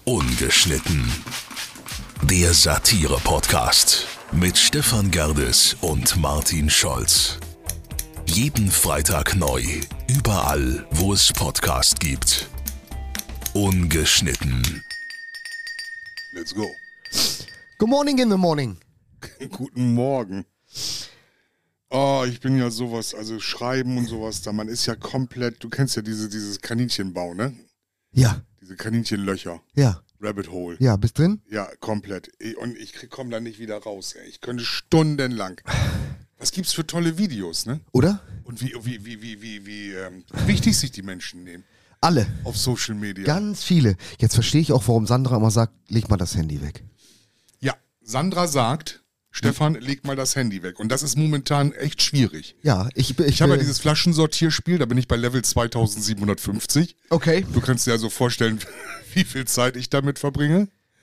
Ungeschnitten. Der Satire-Podcast mit Stefan Gerdes und Martin Scholz. Jeden Freitag neu, überall, wo es Podcast gibt. Ungeschnitten. Let's go. Good morning in the morning. Guten Morgen. Oh, ich bin ja sowas, also Schreiben und sowas da, man ist ja komplett, du kennst ja dieses Kaninchenbau, ne? Ja, Diese Kaninchenlöcher. ja, Rabbit Hole. ja, bist drin? Ja, komplett. Und ich komme da nicht wieder raus, ey. Ich könnte stundenlang. Was gibt's für tolle Videos, ne? Oder? Und wie wichtig sich die Menschen nehmen Alle. auf Social Media. Ganz viele. Jetzt verstehe ich auch, warum Sandra immer sagt, leg mal das Handy weg. Ja, Sandra sagt, Stefan, leg mal das Handy weg. Und das ist momentan echt schwierig. Ja, ich Ich habe ja dieses Flaschensortierspiel, da bin ich bei Level 2750. Okay. Du kannst dir also vorstellen, wie viel Zeit ich damit verbringe.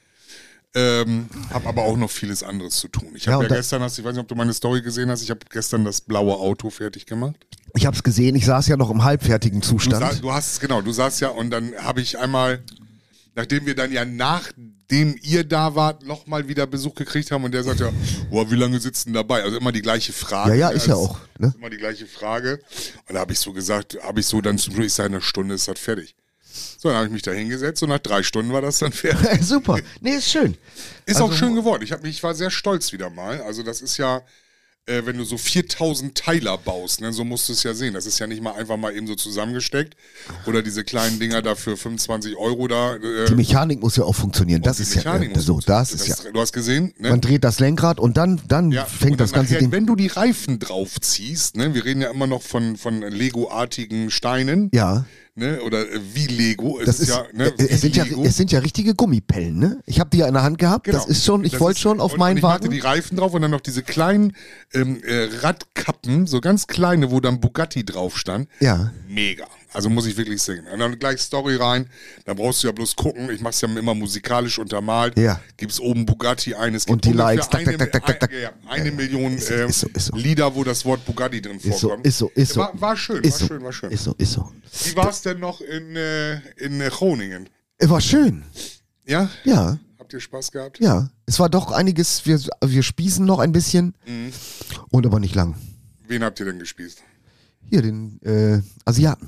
Hab aber auch noch vieles anderes zu tun. Ich Ja, habe und ja gestern, ich weiß nicht, ob du meine Story gesehen hast, ich habe gestern das blaue Auto fertig gemacht. Ich hab's gesehen, ich saß ja noch im halbfertigen Zustand. Du saßt ja und dann habe ich einmal, nachdem wir dann ja nachdem ihr da wart, nochmal wieder Besuch gekriegt haben und der sagt ja, boah, wie lange sitzen dabei? Also immer die gleiche Frage. Ja, ist ja auch. Ne? Immer die gleiche Frage. Und da habe ich so gesagt, dann zum Schluss, ich sage, eine Stunde ist das fertig. So, dann habe ich mich da hingesetzt und nach 3 Stunden war das dann fertig. Super. Nee, ist schön. Ist Also, auch schön geworden. Ich war sehr stolz wieder mal. Also das ist ja, wenn du so 4000 Teiler baust, ne, so musst du es ja sehen. Das ist ja nicht mal einfach mal eben so zusammengesteckt. Oder diese kleinen Dinger da für 25 Euro da. Die Mechanik muss ja auch funktionieren. Das die ist Mechanik ja muss so. funktionieren. Das ist ja. Du hast gesehen, ne? Man dreht das Lenkrad und dann Ja, fängt und das dann ganze nachher, Ding. wenn du die Reifen draufziehst, ne, wir reden ja immer noch von Lego-artigen Steinen. Ja. Ne, oder wie Lego. Das ist, ja, ne, es sind ja richtige Gummipellen, ne? Ich habe die ja in der Hand gehabt. Genau. Das ist schon, ich wollte schon auf und meinen ich machte Wagen. die Reifen drauf und dann noch diese kleinen Radkappen, so ganz kleine, wo dann Bugatti drauf stand. Ja. Mega. Also muss ich wirklich singen. Und dann gleich Story rein. Da brauchst du ja bloß gucken. Ich mach's ja immer musikalisch untermalt. Ja. Gibt's oben Bugatti ein. Es Und gibt die ungefähr Likes. Tak. eine Million Ist so. Lieder, wo das Wort Bugatti drin Ist so, vorkommt. ist so. War schön, Ist so. war schön. Ist so. Wie war's denn noch in Groningen? War schön. Ja? Ja, Habt ihr Spaß gehabt? ja. Es war doch einiges, wir spießen noch ein bisschen. Und aber nicht lang. Wen habt ihr denn gespießt? Hier, den Asiaten.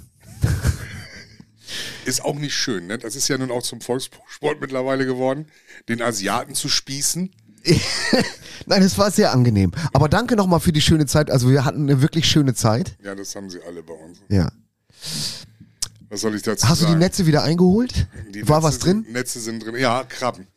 Ist auch nicht schön, ne? Das ist ja nun auch zum Volkssport mittlerweile geworden, den Asiaten zu spießen. Nein, es war sehr angenehm. Aber danke nochmal für die schöne Zeit. Also wir hatten eine wirklich schöne Zeit. Ja, das haben sie alle bei uns. Ja. Was soll ich dazu Hast du sagen? die Netze wieder eingeholt? Die War Netze was drin? Netze sind drin. Ja, Krabben.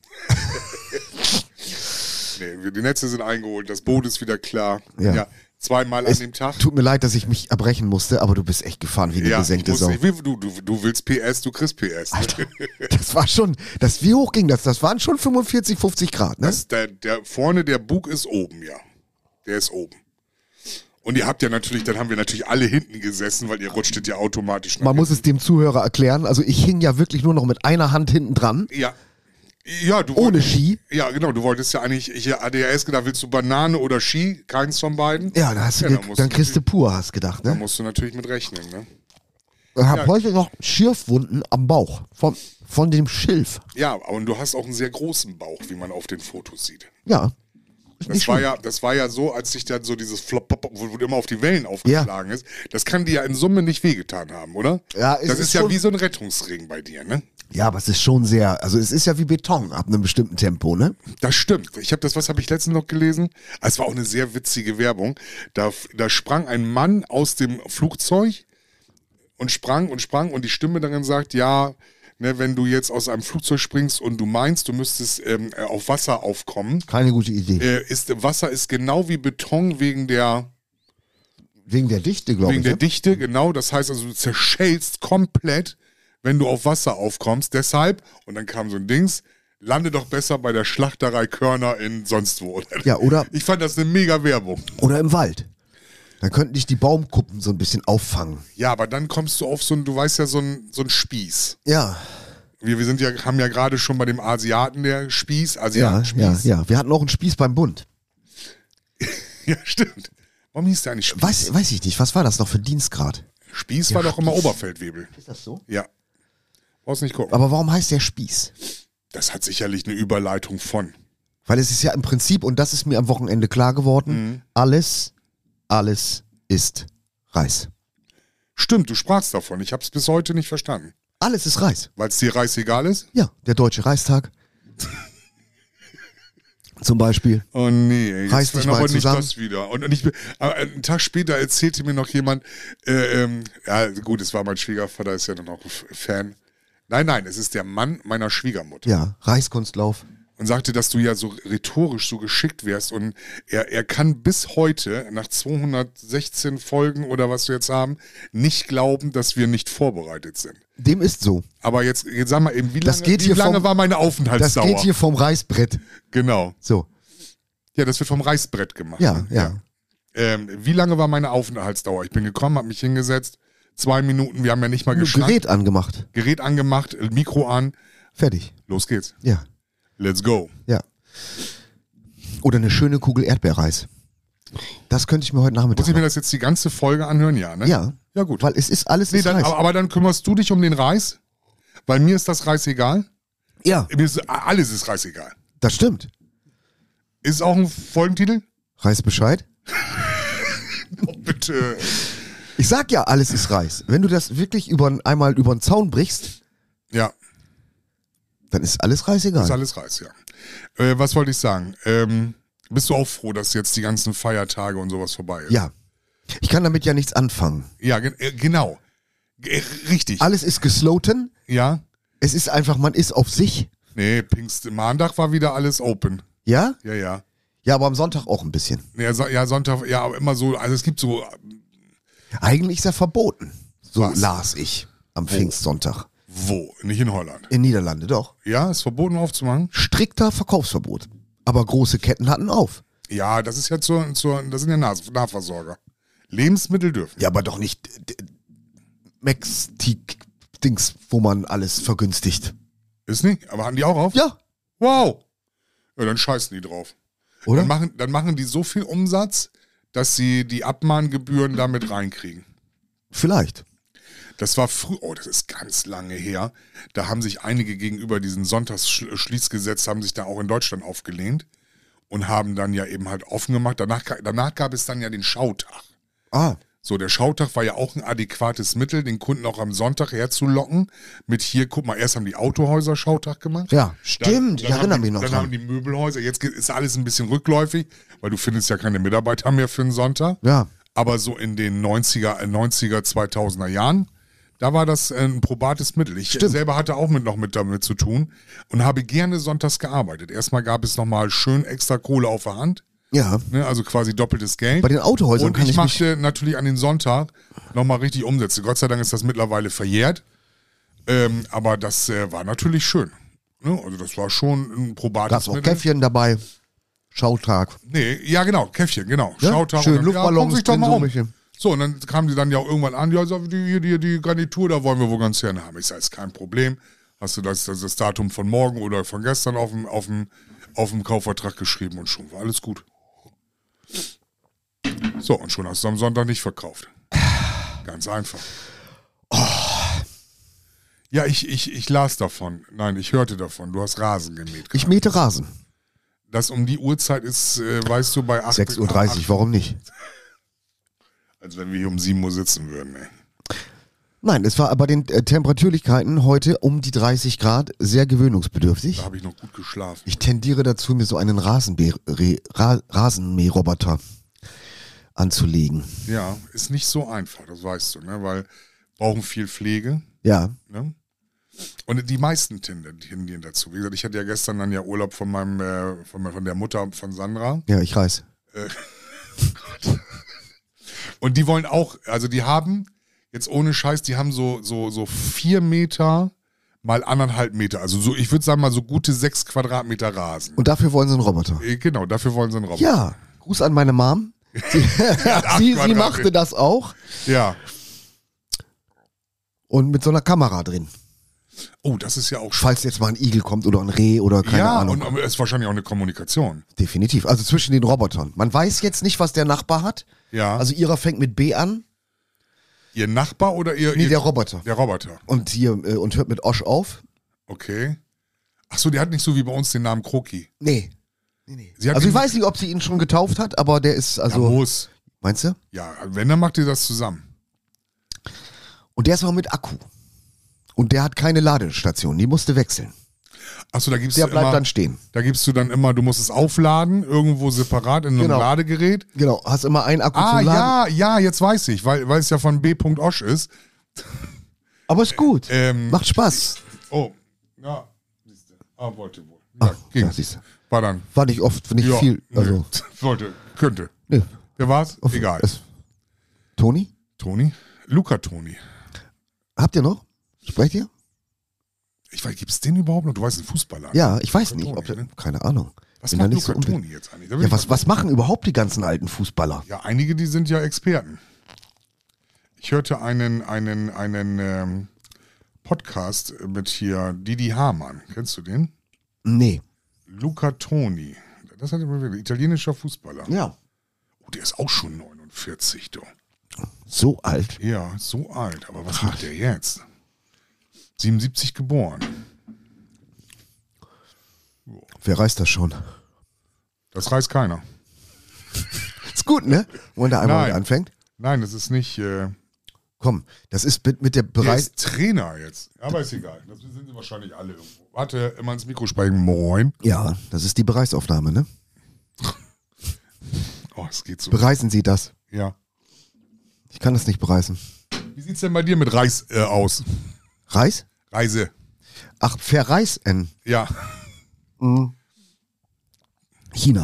Nee, die Netze sind eingeholt, das Boot ist wieder klar. Ja. Zweimal an dem Tag. Tut mir leid, dass ich mich erbrechen musste, aber du bist echt gefahren wie eine gesenkte Sau. Du willst PS, du kriegst PS. Alter, das war schon, wie hoch ging das? Das waren schon 45, 50 Grad, ne? Der vorne, der Bug ist oben, ja. Der ist oben. Und ihr habt ja natürlich, dann haben wir natürlich alle hinten gesessen, weil ihr rutschtet ja automatisch nach Man muss es dem Zuhörer erklären. Also ich hing ja wirklich nur noch mit einer Hand hinten dran. Ja. Ja, Ohne Ski. Ja, genau, du wolltest ja eigentlich, ich hatte ja erst gedacht, willst du Banane oder Ski? Keins von beiden. Ja, da hast du dann kriegst du pur, hast gedacht, Da ne? musst du natürlich mit rechnen, ne? Ich habe heute noch Schürfwunden am Bauch von dem Schilf. Ja, und du hast auch einen sehr großen Bauch, wie man auf den Fotos sieht. Ja. Das war ja so, als sich dann so dieses Flop, wo du immer auf die Wellen aufgeschlagen ist. Das kann dir ja in Summe nicht wehgetan haben, oder? Ja, das ist ja wie so ein Rettungsring bei dir, ne? Ja, aber es ist schon sehr, also es ist ja wie Beton ab einem bestimmten Tempo, ne? Das stimmt. Was habe ich letztens noch gelesen? Es war auch eine sehr witzige Werbung. Da sprang ein Mann aus dem Flugzeug und sprang und die Stimme darin sagt, ja, ne, wenn du jetzt aus einem Flugzeug springst und du meinst, du müsstest auf Wasser aufkommen. Keine gute Idee. Wasser ist genau wie Beton wegen der Dichte, glaube ich. Wegen der Dichte, genau. Das heißt also, du zerschellst komplett, wenn du auf Wasser aufkommst. Deshalb, und dann kam so ein Dings, lande doch besser bei der Schlachterei Körner in sonst wo. Ja, oder? Ich fand das eine mega Werbung. Oder im Wald. Dann könnten dich die Baumkuppen so ein bisschen auffangen. Ja, aber dann kommst du auf so ein, du weißt ja, so ein Spieß. Ja. Haben ja gerade schon bei dem Asiaten der Spieß, Ja. Wir hatten auch einen Spieß beim Bund. Ja, stimmt. Warum hieß der eigentlich Spieß? Weiß ich nicht. Was war das noch für Dienstgrad? Spieß Ja, war doch immer Spieß. Oberfeldwebel. Ist das so? Ja. Brauchst nicht gucken. Aber warum heißt der Spieß? Das hat sicherlich eine Überleitung von. Weil es ist ja im Prinzip, und das ist mir am Wochenende klar geworden, alles ist Reis. Stimmt, du sprachst davon. Ich habe es bis heute nicht verstanden. Alles ist Reis. Weil es dir Reis egal ist? Ja, der Deutsche Reistag. Zum Beispiel. Oh nee, jetzt Reiß dich aber mal nicht zusammen. das wieder. Und aber einen Tag später erzählte mir noch jemand, ja gut, es war mein Schwiegervater, ist ja dann auch Fan. Nein, es ist der Mann meiner Schwiegermutter. Ja, Reiskunstlauf. Und sagte, dass du ja so rhetorisch so geschickt wärst. Und er kann bis heute, nach 216 Folgen oder was wir jetzt haben, nicht glauben, dass wir nicht vorbereitet sind. Dem ist so. Aber jetzt sag mal eben, wie Das lange, geht hier vom- war meine Das Aufenthaltsdauer? geht hier vom Reißbrett. Genau. So. Ja, das wird vom Reißbrett gemacht. Ja, ne? ja. Wie lange war meine Aufenthaltsdauer? Ich bin gekommen, habe mich hingesetzt, 2 Minuten, wir haben ja nicht mal geschnackt. Gerät angemacht. Gerät angemacht, Mikro an, Fertig. los geht's. Ja, Let's go. ja. Oder eine schöne Kugel Erdbeerreis. Das könnte ich mir heute Nachmittag Muss ich mir machen. das jetzt die ganze Folge anhören? Ja, ne? Ja. Ja, gut. Weil es ist alles Nee, ist dann, Reis. aber dann kümmerst du dich um den Reis, weil mir ist das Reis egal. Ja, Mir ist, alles ist Reis egal. das stimmt. Ist auch ein Folgentitel? Reis Bescheid. Oh, bitte. Ich sag ja, alles ist Reis. Wenn du das wirklich einmal über den Zaun brichst, Ja, dann ist alles Reis egal. ist alles Reis, ja. Was wollte ich sagen? Bist du auch froh, dass jetzt die ganzen Feiertage und sowas vorbei ist? Ja. Ich kann damit ja nichts anfangen. Ja, genau. Richtig. Alles ist gesloten. Ja? Es ist einfach, man ist auf sich. Nee, Pfingstmontag war wieder alles open. Ja? Ja, ja. Ja, aber am Sonntag auch ein bisschen. Ja, ja, Sonntag, ja, aber immer so, also es gibt so, Eigentlich ist er verboten. So Was? las ich am Pfingstsonntag. wo? Nicht in Holland. In Niederlande doch. Ja, ist verboten aufzumachen? Strikter Verkaufsverbot. Aber große Ketten hatten auf. Ja, das ist ja das sind ja Nahversorger. Lebensmittel dürfen. Ja, aber doch nicht Mex-Dings, wo man alles vergünstigt. Ist nicht? Aber hatten die auch auf? Ja, Wow. Ja, dann scheißen die drauf. oder? Dann machen die so viel Umsatz, dass sie die Abmahngebühren damit reinkriegen. Vielleicht. Das war oh, das ist ganz lange her. Da haben sich einige gegenüber diesen Sonntagsschließgesetz, haben sich da auch in Deutschland aufgelehnt und haben dann ja eben halt offen gemacht. Danach gab es dann ja den Schautag. Ah, So, der Schautag war ja auch ein adäquates Mittel, den Kunden auch am Sonntag herzulocken. Mit hier, guck mal, erst haben die Autohäuser Schautag gemacht. ja, stimmt. Ich erinnere mich noch Dann haben dran. die Möbelhäuser, jetzt ist alles ein bisschen rückläufig, weil du findest ja keine Mitarbeiter mehr für einen Sonntag. Ja, Aber so in den 90er, 2000er Jahren, da war das ein probates Mittel. Ich Stimmt. selber hatte auch damit zu tun und habe gerne sonntags gearbeitet. Erstmal gab es nochmal schön extra Kohle auf der Hand, ja. ne, also quasi doppeltes Geld. Bei den Autohäusern Und kann ich ich mich... machte natürlich an den Sonntag nochmal richtig Umsätze. Gott sei Dank ist das mittlerweile verjährt. Aber das war natürlich schön. Ne? Also das war schon ein probates Gab's auch Mittel. Käffchen dabei. Schautag. Nee, ja genau, Käffchen, genau. Ja? Schautag. Schön und dann, Luftballons guck dich doch drin, mal so um. welche. So, und dann kamen die dann ja auch irgendwann an, ja, so, die Garnitur, da wollen wir wohl ganz gerne haben. Ich sage, ist kein Problem. Hast du das Datum von morgen oder von gestern auf dem Kaufvertrag geschrieben und schon war alles gut. So, und schon hast du am Sonntag nicht verkauft. Ganz einfach. Ja, ich las davon. Nein, ich hörte davon. Du hast Rasen gemäht. Ich mähte Rasen. Das um die Uhrzeit ist, weißt du, bei 8 6.30 Uhr, warum nicht? Als wenn wir hier um 7 Uhr sitzen würden, ey. Nein, es war bei den Temperaturlichkeiten heute um die 30 Grad sehr gewöhnungsbedürftig. Da habe ich noch gut geschlafen. Ich tendiere dazu, mir so einen Rasenmäherroboter anzulegen. Ja, ist nicht so einfach, das weißt du, ne? Weil brauchen viel Pflege, Ja, ne? Und die meisten tendieren dazu. Wie gesagt, ich hatte ja gestern dann ja Urlaub von von der Mutter von Sandra. ja, ich weiß. Und die wollen auch, also die haben, jetzt ohne Scheiß, die haben so 4 Meter mal 1,5 Meter. Also so, ich würde sagen mal so gute 6 Quadratmeter Rasen. Und dafür wollen sie einen Roboter. Genau, dafür wollen sie einen Roboter. Ja, Gruß an meine Mom. Sie Quadratmeter. machte das auch. Ja. Und mit so einer Kamera drin. Oh, das ist ja auch Falls jetzt mal ein Igel kommt oder ein Reh oder keine ja, Ahnung. und es ist wahrscheinlich auch eine Kommunikation. Definitiv. Also zwischen den Robotern. Man weiß jetzt nicht, was der Nachbar hat. Ja. Also ihrer fängt mit B an. Ihr Nachbar oder ihr... Nee, ihr, der Roboter. Der Roboter. Und hört mit Osch auf. Okay. Achso, der hat nicht so wie bei uns den Namen Kroki. Nee. Sie hat Also ich ihn- weiß nicht, ob sie ihn schon getauft hat, aber der ist Ja, also. muss. Meinst du? Ja, wenn, dann macht ihr das zusammen. Und der ist auch mit Akku. Und der hat keine Ladestation, die musste wechseln. Achso, da gibst Der du bleibt immer, dann stehen. da gibst du dann immer, du musst es aufladen, irgendwo separat in einem Genau. Ladegerät. Genau, hast immer einen Akku Ah, zum Laden. ja, jetzt weiß ich, weil es ja von B. Osch ist. Aber ist gut. Ähm, Macht Spaß. Oh, ja, siehste. Ah, wollte wohl. Ja, ging. Ja, siehst du. War dann. War nicht oft, nicht Ja, viel. Also, nee. Wollte, könnte. nee. Wer war's? Egal. Toni? Toni? Luca Toni. Habt ihr noch? Sprecht ihr? Ich weiß, gibt es den überhaupt noch? Du weißt, ein Fußballer. Ja, ich weiß Luca nicht. Ob Toni, der, ne? keine Ahnung. Was Bin da macht nicht Luca so unbedingt- Toni jetzt eigentlich? Da will Ja, ich mal- was machen überhaupt die ganzen alten Fußballer? Ja, einige, die sind ja Experten. Ich hörte einen Podcast mit hier Didi Hamann. Kennst du den? Nee. Luca Toni. Das hat ein italienischer Fußballer. Ja. Oh, der ist auch schon 49, du. So alt. Ja, so alt. Aber was macht der jetzt? 77 geboren. Wer reißt das schon? Das reißt keiner. Ist gut, ne? Wenn der einmal Nein. wieder anfängt. Nein, das ist nicht. Komm, das ist mit der Der Bereich. ist Trainer jetzt. Aber ist egal. Das sind sie wahrscheinlich alle irgendwo. Warte, immer ins Mikro sprechen. Moin. Ja, das ist die Bereichsaufnahme, ne? Oh, es geht so. Bereisen Sie das. Ja. Ich kann das nicht bereisen. Wie sieht's denn bei dir mit Reis aus? Reis? Reise. Ach, verreisen. Ja. China.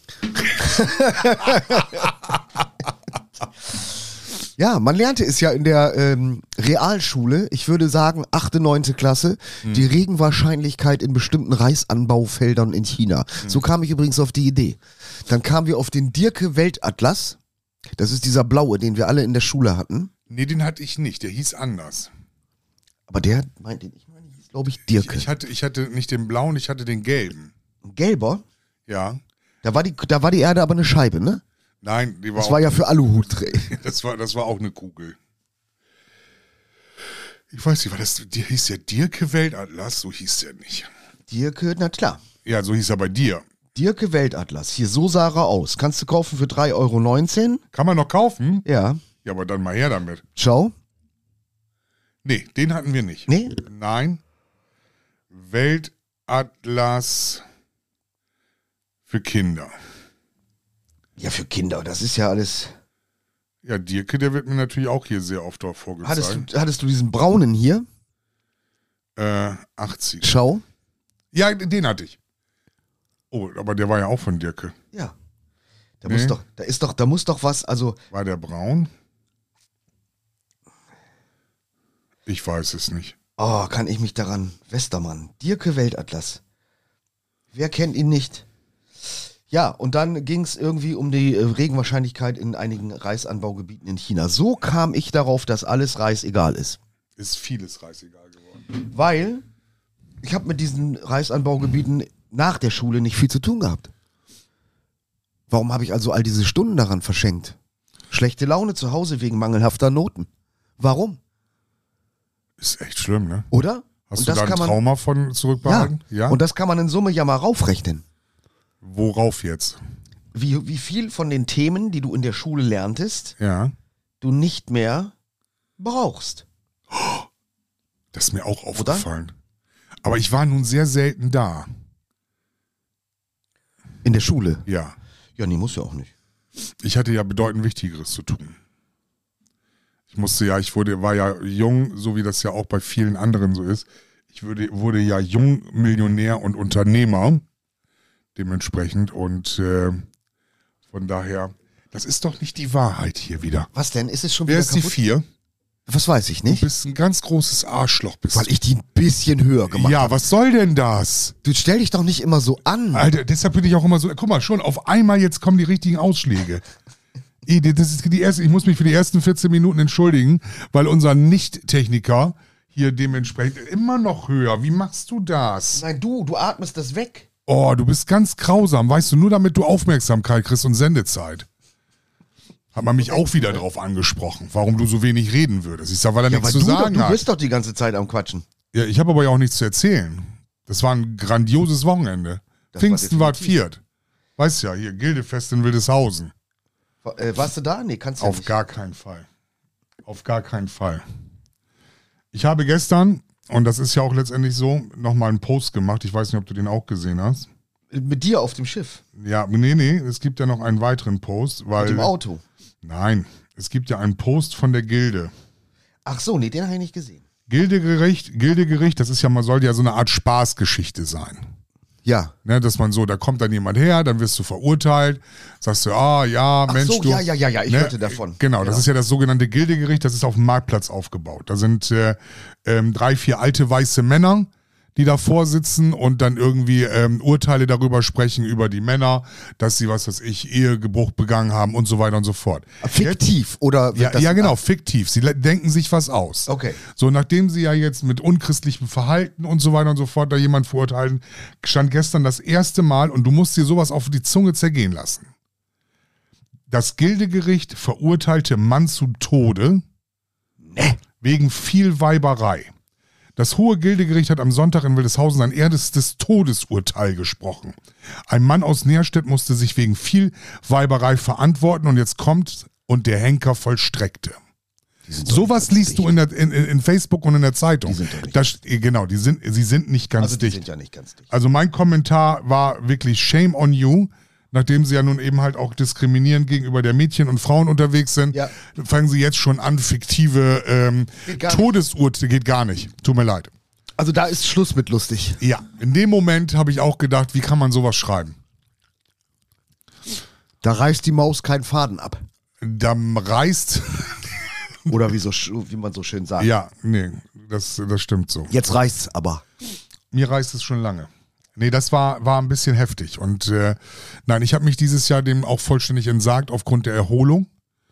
Ja, man lernte es ja in der Realschule, ich würde sagen 8., 9. Klasse, die Regenwahrscheinlichkeit in bestimmten Reisanbaufeldern in China. So kam ich übrigens auf die Idee. Dann kamen wir auf den Dierke-Weltatlas. Das ist dieser blaue, den wir alle in der Schule hatten. Nee, den hatte ich nicht. Der hieß anders. Aber der meinte, ich meine, hieß, glaube ich, Dierke. Ich hatte nicht den blauen, ich hatte den gelben. Gelber, Ja. da war die Erde aber eine Scheibe, ne? Nein, die war Das auch, war ja für Aluhutträger. das war auch eine Kugel. Ich weiß nicht, die hieß ja Dierke Weltatlas, so hieß der nicht. Dierke, na klar. Ja, so hieß er bei dir. Dierke Weltatlas. Hier, so sah er aus. Kannst du kaufen für 3,19 €? Kann man noch kaufen? Ja. Ja, aber dann mal her damit. Schau. Nee, den hatten wir nicht. Nee? Nein. Weltatlas für Kinder. Ja, für Kinder. Das ist ja alles. Ja, Dierke, der wird mir natürlich auch hier sehr oft dort vorgezeigt. Hattest du diesen braunen hier? 80. Schau. Ja, den hatte ich. Oh, aber der war ja auch von Dierke. Ja. Da Nee. muss doch was, also. War der braun? Ich weiß es nicht. Oh, kann ich mich daran. Westermann. Dierke Weltatlas. Wer kennt ihn nicht? Ja, und dann ging es irgendwie um die Regenwahrscheinlichkeit in einigen Reisanbaugebieten in China. So kam ich darauf, dass alles Reis egal ist. Ist vieles Reis egal geworden. Weil ich habe mit diesen Reisanbaugebieten nach der Schule nicht viel zu tun gehabt. Warum habe ich also all diese Stunden daran verschenkt? Schlechte Laune zu Hause wegen mangelhafter Noten. Warum? Ist echt schlimm, ne? Oder? Hast Und du das da ein kann man- Trauma von zurückbehalten? Ja. Und das kann man in Summe ja mal raufrechnen. Worauf jetzt? Wie viel von den Themen, die du in der Schule lerntest, Ja. du nicht mehr brauchst. Das ist mir auch aufgefallen. Aber ich war nun sehr selten da. In der Schule. Ja. Ja, nee, muss ja auch nicht. Ich hatte ja bedeutend Wichtigeres zu tun. War ja jung, so wie das ja auch bei vielen anderen so ist. Ich wurde ja jung Millionär und Unternehmer. Dementsprechend und von daher, das ist doch nicht die Wahrheit hier wieder. Was denn? Ist es schon Wer wieder ist die kaputt? 4? Was weiß ich Du nicht. bist ein ganz großes Arschloch. Weil ich die ein bisschen höher gemacht Ja, habe. was soll denn das? Du stell dich doch nicht immer so an. Alter, deshalb bin ich auch immer so, guck mal, schon auf einmal jetzt kommen die richtigen Ausschläge. Das ist die erste, ich muss mich für die ersten 14 Minuten entschuldigen, weil unser Nicht-Techniker hier dementsprechend immer noch höher. Wie machst du das? Nein, du atmest das weg. Oh, du bist ganz grausam, weißt du, nur damit du Aufmerksamkeit kriegst und Sendezeit. Hat man mich auch wieder drauf angesprochen, warum du so wenig reden würdest. Ich sag, weil er nichts zu sagen du hat. bist doch die ganze Zeit am Quatschen. Ja, ich habe aber ja auch nichts zu erzählen. Das war ein grandioses Wochenende. Das Pfingsten war definitiv. viert. Weißt ja, hier, Gildefest in Wildeshausen. Warst du da? Nee, kannst du Auf nicht. gar keinen Fall. Auf gar keinen Fall. Ich habe gestern, und das ist ja auch letztendlich so, nochmal einen Post gemacht. Ich weiß nicht, ob du den auch gesehen hast. Mit dir auf dem Schiff. Ja, nee, es gibt ja noch einen weiteren Post, weil... Mit dem Auto. Nein, es gibt ja einen Post von der Gilde. Ach so, nee, den habe ich nicht gesehen. Gildegericht, das ist ja, man soll ja so eine Art Spaßgeschichte sein. Ja. Ne, dass man so, da kommt dann jemand her, dann wirst du verurteilt, sagst du, ja, Ach Mensch, so, du. ja, ich hörte davon. Genau, das ist ja das sogenannte Gildegericht, das ist auf dem Marktplatz aufgebaut. Da sind 3, 4 alte weiße Männer, die davor sitzen und dann irgendwie Urteile darüber sprechen, über die Männer, dass sie, was weiß ich, Ehegebruch begangen haben und so weiter und so fort. Fiktiv, oder? wird das- Ja, genau, fiktiv. Sie denken sich was aus. Okay. So, nachdem sie ja jetzt mit unchristlichem Verhalten und so weiter und so fort da jemand verurteilen, stand gestern das erste Mal, und du musst dir sowas auf die Zunge zergehen lassen. Das Gildegericht verurteilte Mann zu Tode wegen viel Weiberei. Das Hohe Gildegericht hat am Sonntag in Wildeshausen sein erstes Todesurteil gesprochen. Ein Mann aus Nährstedt musste sich wegen viel Weiberei verantworten, und jetzt kommt, und der Henker vollstreckte. Sowas liest du in Facebook und in der Zeitung. Die sind doch nicht Genau, sie sind nicht ganz Also die dicht. sind ja nicht ganz dicht. Also mein Kommentar war wirklich Shame on you, nachdem sie ja nun eben halt auch diskriminierend gegenüber der Mädchen und Frauen unterwegs sind, Ja. fangen sie jetzt schon an, fiktive Geht gar nicht. Todesurteile, geht gar nicht, tut mir leid. Also da ist Schluss mit lustig. Ja, in dem Moment habe ich auch gedacht, wie kann man sowas schreiben? Da reißt die Maus keinen Faden ab. Da reißt, Oder wie man so schön sagt. ja, nee, das stimmt so. Jetzt reißt's aber. Mir reißt es schon lange. Nee, das war ein bisschen heftig. Und nein, ich habe mich dieses Jahr dem auch vollständig entsagt aufgrund der Erholung,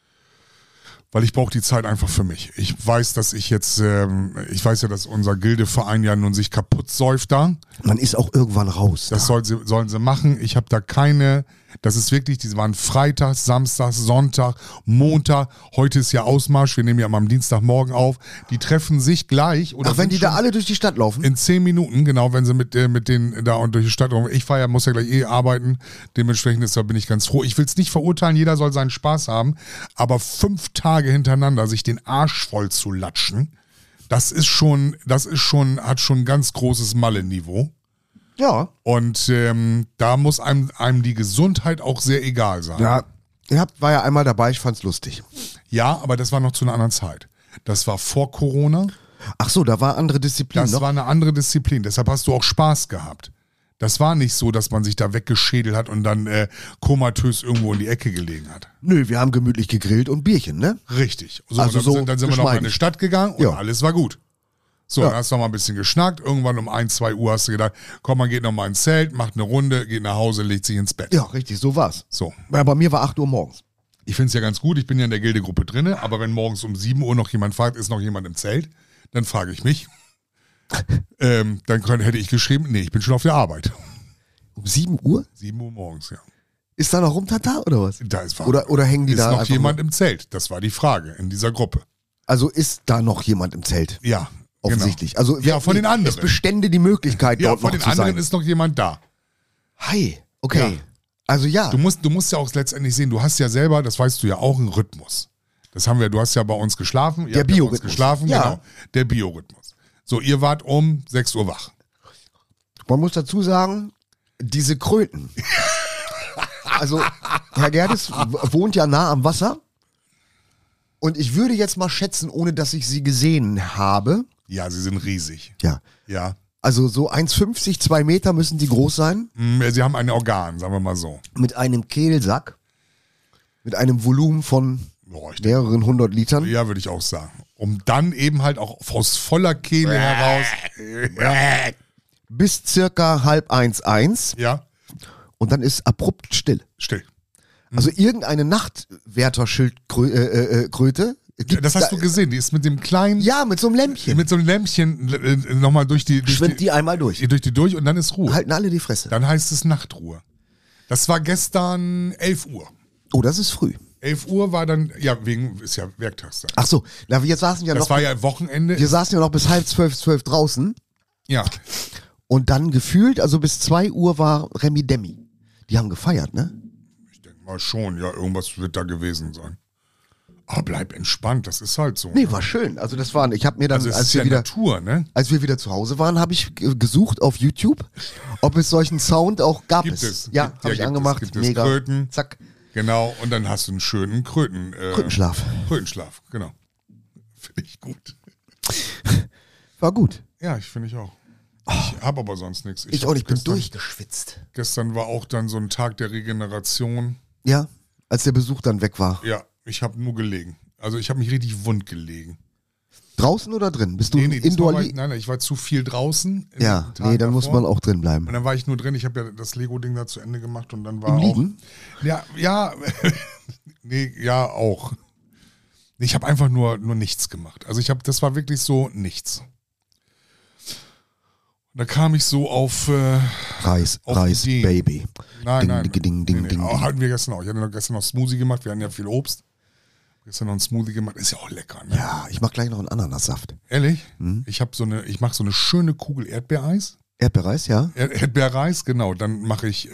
weil ich brauche die Zeit einfach für mich. Ich weiß, dass ich jetzt, ich weiß ja, dass unser Gildeverein ja nun sich kaputt säuft da. Man ist auch irgendwann raus. Das sollen sie machen. Ich habe da keine, das ist wirklich, die waren Freitag, Samstag, Sonntag, Montag. Heute ist ja Ausmarsch, wir nehmen ja am Dienstagmorgen auf. Die treffen sich gleich. Oder Ach, wenn sind die da schon alle durch die Stadt laufen? in 10 Minuten, genau, wenn sie mit denen da und durch die Stadt rum. Ich muss ja gleich arbeiten. Dementsprechend bin ich ganz froh. Ich will es nicht verurteilen, jeder soll seinen Spaß haben. Aber 5 Tage hintereinander sich den Arsch voll zu latschen, hat schon ein ganz großes Malle-Niveau. Ja. Und da muss einem die Gesundheit auch sehr egal sein. Ja. War ja einmal dabei, ich fand's lustig. Ja, aber das war noch zu einer anderen Zeit. Das war vor Corona. Ach so, da war andere Disziplin Das noch. war eine andere Disziplin. Deshalb hast du auch Spaß gehabt. Das war nicht so, dass man sich da weggeschädelt hat und dann komatös irgendwo in die Ecke gelegen hat. Nö, wir haben gemütlich gegrillt und Bierchen, ne? Richtig. So, Also dann sind wir noch mal in die geschmeidig. Stadt gegangen und Ja. alles war gut. So, Ja. dann hast du noch mal ein bisschen geschnackt. Irgendwann um 1, 2 Uhr hast du gedacht, komm, man geht noch mal ins Zelt, macht eine Runde, geht nach Hause, legt sich ins Bett. Ja, richtig, so war's. So. Ja, bei mir war 8 Uhr morgens. Ich finde es ja ganz gut, ich bin ja in der Gildegruppe drinne, aber wenn morgens um 7 Uhr noch jemand fragt, ist noch jemand im Zelt, dann frage ich mich. Dann hätte ich geschrieben, nee, ich bin schon auf der Arbeit. Um 7 Uhr? 7 Uhr morgens, ja. Ist da noch Rumtata oder was? Da ist Oder hängen die ist da noch einfach jemand im Zelt? Das war die Frage in dieser Gruppe. Also ist da noch jemand im Zelt? Ja, Offensichtlich. Genau. Also Ja, von den anderen. Es bestände die Möglichkeit, Ja, dort von noch den zu anderen sein. ist noch jemand da. Hi, okay. Ja. Also ja. Du musst ja auch letztendlich sehen, du hast ja selber, das weißt du ja auch, einen Rhythmus. Du hast ja bei uns geschlafen. Ihr Der habt ja bei uns Biorhythmus. geschlafen, Ja. genau. Der Biorhythmus. So, ihr wart um 6 Uhr wach. Man muss dazu sagen, diese Kröten. Also, Herr Gerdes wohnt ja nah am Wasser. Und ich würde jetzt mal schätzen, ohne dass ich sie gesehen habe. Ja, sie sind riesig. Ja. Ja. Also so 1,50, 2 Meter müssen die groß sein. Sie haben ein Organ, sagen wir mal so. Mit einem Kehlsack. Mit einem Volumen von Boah, mehreren 100 Litern. ja, würde ich auch sagen. Um dann eben halt auch aus voller Kehle heraus. Ja. Bis circa 12:30 Ja, und dann ist abrupt still. still. Also irgendeine Nachtwärterschildkröte. Das hast du gesehen, die ist mit dem kleinen, Ja, mit so einem Lämpchen. mit so einem Lämpchen nochmal durch die Schwimmt die einmal durch. durch und dann ist Ruhe. Halten alle die Fresse. Dann heißt es Nachtruhe. Das war gestern 11 Uhr. Oh, das ist früh. 11 Uhr war dann, ja, ist ja Werktagszeit. Ach so, na, wir saßen ja Das noch, war ja Wochenende. wir saßen ja noch bis 11:30, 12 draußen. Ja, Und dann gefühlt, also bis 2 Uhr war Remi Demi. Die haben gefeiert, ne? Ich denke mal schon, ja, irgendwas wird da gewesen sein. Aber bleib entspannt, das ist halt so. Nee, war schön. Also das waren, ich habe mir dann, Also es als ist wir ja wieder, Natur, ne? als wir wieder zu Hause waren, habe ich gesucht auf YouTube, ob es solchen Sound auch gab. Gibt es. Ja, Gibt- habe ich gibt angemacht. es. Gibt es Mega. Kröten. Zack. Genau, und dann hast du einen schönen Krötenschlaf. Krötenschlaf, genau. Finde ich gut. War gut. Ja, finde ich auch. Ich habe aber sonst nichts. Ich auch nicht, bin durchgeschwitzt. Gestern war auch dann so ein Tag der Regeneration. Ja, als der Besuch dann weg war. Ja, ich habe nur gelegen. Also ich habe mich richtig wund gelegen. Draußen oder drin? Bist du diesmal Indoor? war nein, ich war zu viel draußen. Ja, nee, dann muss man auch drin bleiben. Und dann war ich nur drin. Ich habe ja das Lego-Ding da zu Ende gemacht und dann war Im auch. Liegen? Ja, nee, ja auch. Ich habe einfach nur nichts gemacht. Also das war wirklich so nichts. Und da kam ich so auf Reis, auf Reis, Ideen. Baby. Nein. Ding. Oh, hatten wir gestern auch. Ich hatte gestern noch Smoothie gemacht. Wir hatten ja viel Obst. Gestern noch einen Smoothie gemacht. Ist ja auch lecker, ne? Ja, ich mach gleich noch einen Ananassaft. Ehrlich? Ich mache so eine schöne Kugel Erdbeereis. Erdbeerreis, ja? Erdbeerreis, genau. Dann mache ich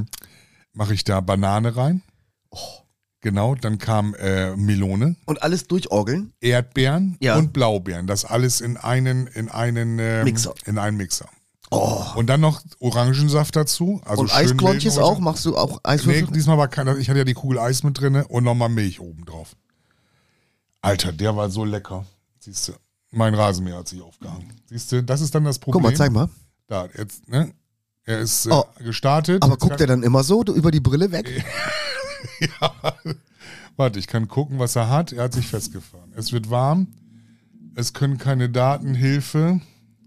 da Banane rein. Genau, dann kam Melone, Und alles durchorgeln? Erdbeeren Ja. und Blaubeeren. Das alles in einen Mixer. In einen Mixer. Oh. Und dann noch Orangensaft dazu. Also Und schön Eisklonches milden auch? Machst du auch Nee, Eiswürfel? diesmal war keiner. Ich hatte ja die Kugel Eis mit drin und nochmal Milch oben drauf. Alter, der war so lecker. Siehst du, mein Rasenmäher hat sich aufgehangen. Siehst du, das ist dann das Problem. Guck mal, zeig mal. Da, jetzt, ne? Er ist Oh. gestartet. Aber Jetzt guckt er dann immer so über die Brille weg? Ja. Warte, ich kann gucken, was er hat. Er hat sich festgefahren. Es wird warm. Es können keine Daten, Hilfe.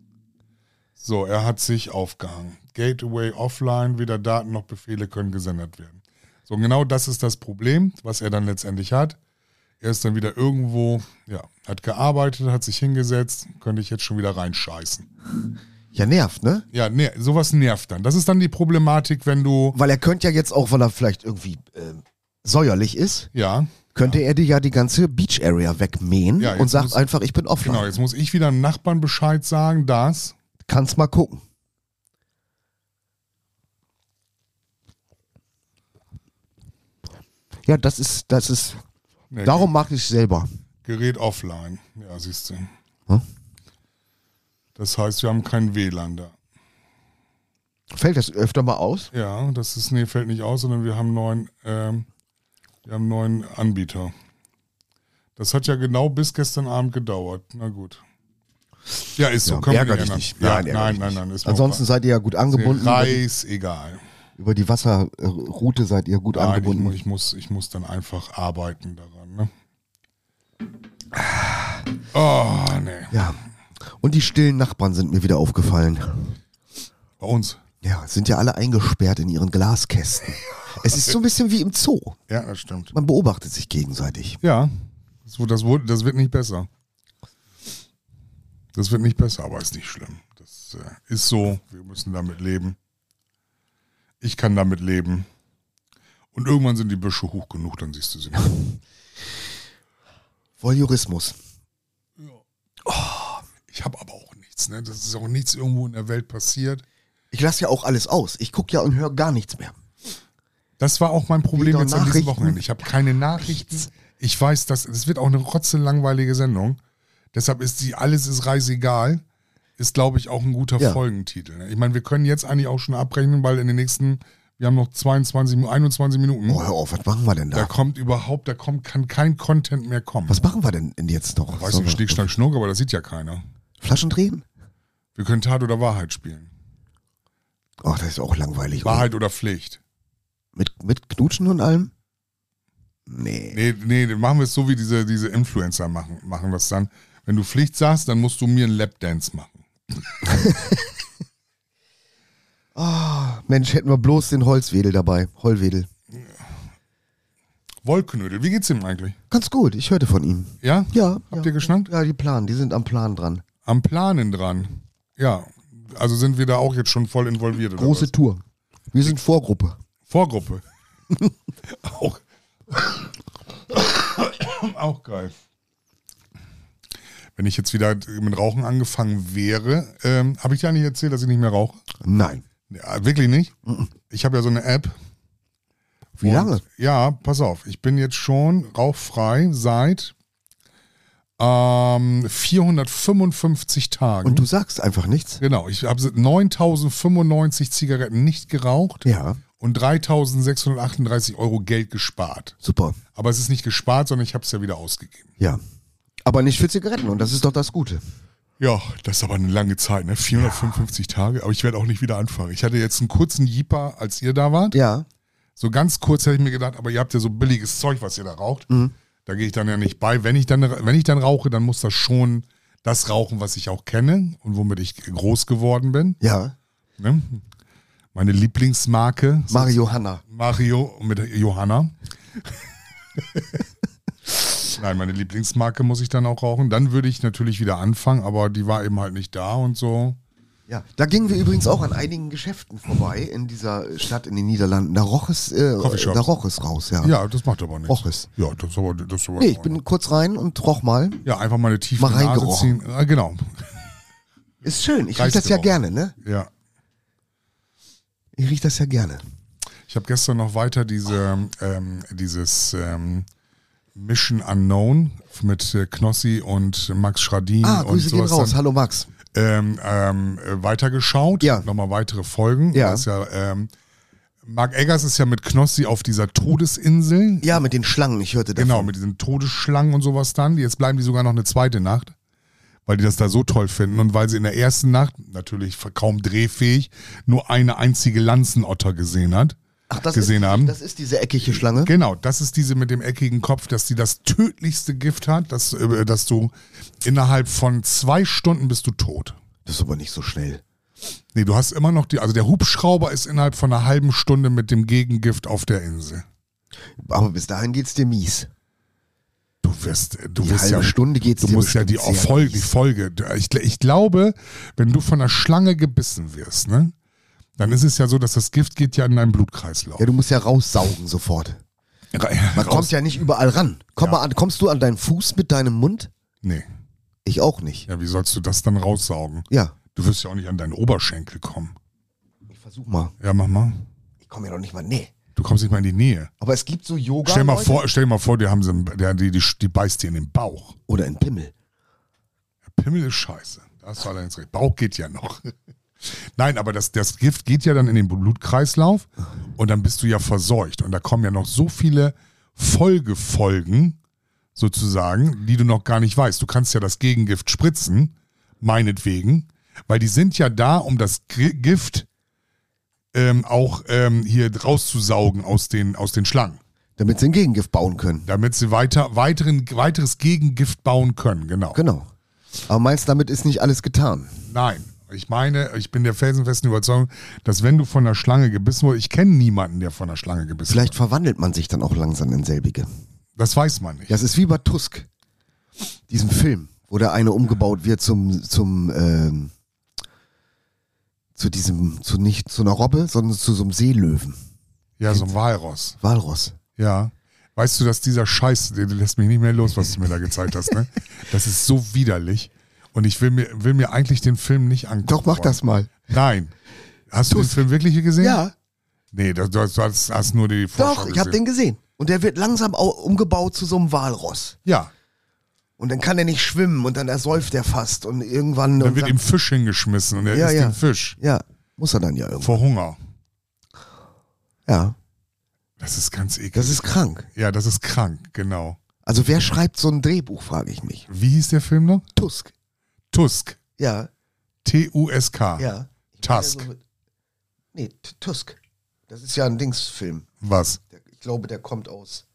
So, er hat sich aufgehangen. Gateway offline, weder Daten noch Befehle können gesendet werden. So, genau das ist das Problem, was er dann letztendlich hat. Er ist dann wieder irgendwo, ja, hat gearbeitet, hat sich hingesetzt, könnte ich jetzt schon wieder reinscheißen. Ja, nervt, ne? Ja, sowas nervt dann. Das ist dann die Problematik, wenn du, Weil er könnte ja jetzt auch, weil er vielleicht irgendwie säuerlich ist, ja, könnte er dir ja die ganze Beach Area wegmähen Ja, und jetzt sagt muss- einfach, ich bin offline. genau, jetzt muss ich wieder einem Nachbarn Bescheid sagen, dass, Kannst mal gucken. Ja, das ist, nee, darum mache ich es selber. Gerät offline. Ja, siehst du. Hm? Das heißt, wir haben kein WLAN da. Fällt das öfter mal aus? Ja, fällt nicht aus, sondern wir haben einen neuen Anbieter. Das hat ja genau bis gestern Abend gedauert. Na gut. Ja, ist so. Ja, können wir ärger dich ändern. nicht. Ja, Nein, nein. Ist mir Ansonsten auch seid ihr ja gut angebunden. egal. Über die Wasserroute seid ihr gut Nein, angebunden. ich muss dann einfach arbeiten daran. Ne? Oh, nee. Ja. Und die stillen Nachbarn sind mir wieder aufgefallen. Bei uns. Ja, sind ja alle eingesperrt in ihren Glaskästen. Es ist so ein bisschen wie im Zoo. Ja, das stimmt. Man beobachtet sich gegenseitig. Ja, das wird nicht besser. Das wird nicht besser, aber ist nicht schlimm. Das ist so, wir müssen damit leben. Ich kann damit leben. Und irgendwann sind die Büsche hoch genug, dann siehst du sie. Voyeurismus. Ich habe aber auch nichts. Ne? Das ist auch nichts irgendwo in der Welt passiert. Ich lasse ja auch alles aus. Ich gucke ja und höre gar nichts mehr. Das war auch mein Problem Weder jetzt an diesem Nachrichten. Wochenende. Ich habe keine Nachrichten. Ich weiß, es wird auch eine rotzelangweilige Sendung. Deshalb ist alles ist reisegal. Ist, glaube ich, auch ein guter Ja. Folgentitel. Ne? Ich meine, wir können jetzt eigentlich auch schon abrechnen, weil in den nächsten, wir haben noch 21 Minuten. Oh, hör auf, was machen wir denn da? Kann kein Content mehr kommen. Was machen wir denn jetzt noch? Weißt du, Schnick, Schnack, Schnuck, aber das sieht ja keiner. Flaschen drehen? Wir können Tat oder Wahrheit spielen. Ach, das ist auch langweilig. Wahrheit oder Pflicht. Mit Knutschen und allem? Nee. Nee, dann machen wir es so, wie diese Influencer machen das dann. Wenn du Pflicht sagst, dann musst du mir einen Lapdance machen. Mensch, hätten wir bloß den Holzwedel dabei. Hollwedel. Wollknödel, wie geht's ihm eigentlich? Ganz gut, ich hörte von ihm. Ja? Ja. Habt ihr geschnackt? Ja, die sind am Plan dran. Am Planen dran. Ja. Also sind wir da auch jetzt schon voll involviert, oder Große was? Tour. Wir sind Vorgruppe. Vorgruppe. auch geil. wenn ich jetzt wieder mit Rauchen angefangen wäre, habe ich dir eigentlich erzählt, dass ich nicht mehr rauche? Nein. Ja, wirklich nicht? Ich habe ja so eine App. Wie lange? Ja, pass auf. Ich bin jetzt schon rauchfrei seit 455 Tagen. Und du sagst einfach nichts? Genau, ich habe 9.095 Zigaretten nicht geraucht Ja. und 3.638 Euro Geld gespart. Super. Aber es ist nicht gespart, sondern ich habe es ja wieder ausgegeben. Ja. Aber nicht für Zigaretten und das ist doch das Gute. Ja, das ist aber eine lange Zeit, ne? 455 Tage, aber ich werde auch nicht wieder anfangen. Ich hatte jetzt einen kurzen Jeeper, als ihr da wart. Ja. So ganz kurz hätte ich mir gedacht, aber ihr habt ja so billiges Zeug, was ihr da raucht. Da gehe ich dann ja nicht bei. Wenn ich dann rauche, dann muss das schon das rauchen, was ich auch kenne und womit ich groß geworden bin. Ja. Ne? Meine Lieblingsmarke. Marihuana. Mario mit Johanna. Nein, meine Lieblingsmarke muss ich dann auch rauchen. Dann würde ich natürlich wieder anfangen, aber die war eben halt nicht da und so. Ja, da gingen wir übrigens auch an einigen Geschäften vorbei in dieser Stadt in den Niederlanden. Da roch es raus, ja. Ja, das macht aber nichts. Roch es. Ja, das ist aber Nee, ich bin kurz rein und roch mal. ja, einfach mal eine tiefe Mal Nase reingerochen. ziehen. Genau. Ist schön, ich riech Reicht das ja auch. gerne, ne? Ja. Ich riech das ja gerne. Ich habe gestern noch weiter dieses Mission Unknown mit Knossi und Max Schradin und Grüße gehen sowas raus. dann, Hallo Max. weitergeschaut. Ja. Nochmal weitere Folgen. Ja. Das ist ja, Mark Eggers ist ja mit Knossi auf dieser Todesinsel. Ja, mit den Schlangen, ich hörte davon. Genau, mit diesen Todesschlangen und sowas dann. Jetzt bleiben die sogar noch eine zweite Nacht, weil die das da so toll finden und weil sie in der ersten Nacht, natürlich kaum drehfähig, nur eine einzige Lanzenotter gesehen hat. Ach, das haben. Das ist diese eckige Schlange? Genau, das ist diese mit dem eckigen Kopf, dass die das tödlichste Gift hat, dass du innerhalb von 2 Stunden bist du tot. Das ist aber nicht so schnell. Nee, du hast immer noch also der Hubschrauber ist innerhalb von einer halben Stunde mit dem Gegengift auf der Insel. Aber bis dahin geht's dir mies. Du wirst halbe Stunde geht's du dir musst ja bestimmt die sehr mies. Folge. Ich glaube, wenn du von einer Schlange gebissen wirst, ne, dann ist es ja so, dass das Gift geht ja in deinen Blutkreislauf. Ja, du musst ja raussaugen sofort. Man kommt ja nicht überall ran. Kommst du an deinen Fuß mit deinem Mund? Nee. Ich auch nicht. Ja, wie sollst du das dann raussaugen? Ja. Du wirst ja auch nicht an deinen Oberschenkel kommen. Ich versuch mal. Ja, mach mal. Ich komme ja noch nicht mal, nee. Du kommst nicht mal in die Nähe. Aber es gibt so Yoga. Stell dir mal vor, die beißt dir in den Bauch. Oder in Pimmel. Pimmel ist scheiße. Da hast du allerdings recht. Bauch geht ja noch. Nein, aber das Gift geht ja dann in den Blutkreislauf und dann bist du ja verseucht. Und da kommen ja noch so viele Folgefolgen sozusagen, die du noch gar nicht weißt. Du kannst ja das Gegengift spritzen, meinetwegen, weil die sind ja da, um das Gift auch hier rauszusaugen aus den Schlangen. Damit sie ein Gegengift bauen können. Damit sie weiteres Gegengift bauen können, genau. Genau. Aber meinst du, damit ist nicht alles getan? Nein. Ich meine, ich bin der felsenfesten Überzeugung, dass wenn du von einer Schlange gebissen wurdest, ich kenne niemanden, der von einer Schlange gebissen wurde. Vielleicht verwandelt man sich dann auch langsam in selbige. Das weiß man nicht. Das ist wie bei Tusk. Diesem Film, wo der eine umgebaut wird zu nicht zu einer Robbe, sondern zu so einem Seelöwen. Ja, so ein Walross. Walross. Ja. Weißt du, dass dieser Scheiß, der lässt mich nicht mehr los, was du mir da gezeigt hast, ne? Das ist so widerlich. Und ich will mir eigentlich den Film nicht angucken. Doch, mach das mal. Nein. Hast du den Film wirklich gesehen? Ja. Nee, du hast nur die Vorschau Doch, ich habe den gesehen. Und der wird langsam umgebaut zu so einem Walross. Ja. Und dann kann er nicht schwimmen und dann ersäuft er fast und irgendwann... Dann wird ihm Fisch hingeschmissen und er isst den Fisch. Ja, muss er dann ja irgendwann. Vor Hunger. Ja. Das ist ganz eklig. Das ist krank. Ja, das ist krank, genau. Also wer schreibt so ein Drehbuch, frage ich mich. Wie hieß der Film noch? Tusk. Tusk. Ja. T-U-S-K. Ja. Tusk. Nee, Tusk. Das ist ja ein Dingsfilm. Was? Ich glaube, der kommt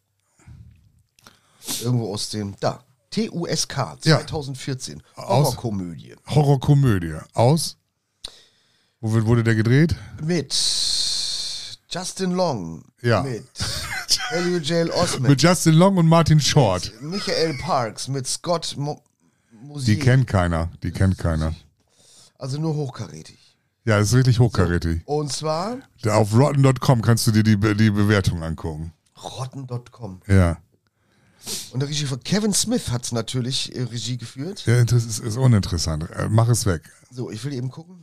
irgendwo aus dem, da. T-U-S-K, 2014. Ja. Horrorkomödie. Horrorkomödie. Aus? Wo wurde der gedreht? Mit Justin Long. Ja. Mit Haley Joel Osment. Mit Justin Long und Martin Short. Mit Michael Parks. Mit Scott Musik. Die kennt keiner. Also nur hochkarätig. Ja, das ist wirklich hochkarätig. Und zwar Auf rotten.com kannst du dir die Bewertung angucken. rotten.com. Ja. Und der Regie von Kevin Smith hat es natürlich Regie geführt. Ja, das ist uninteressant. Mach es weg. So, ich will eben gucken.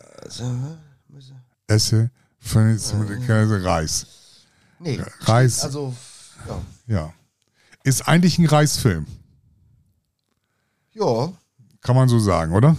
Esse, Reis. Nee, Reis. also, ja. Ja. Ist eigentlich ein Reisfilm. Ja. Kann man so sagen, oder?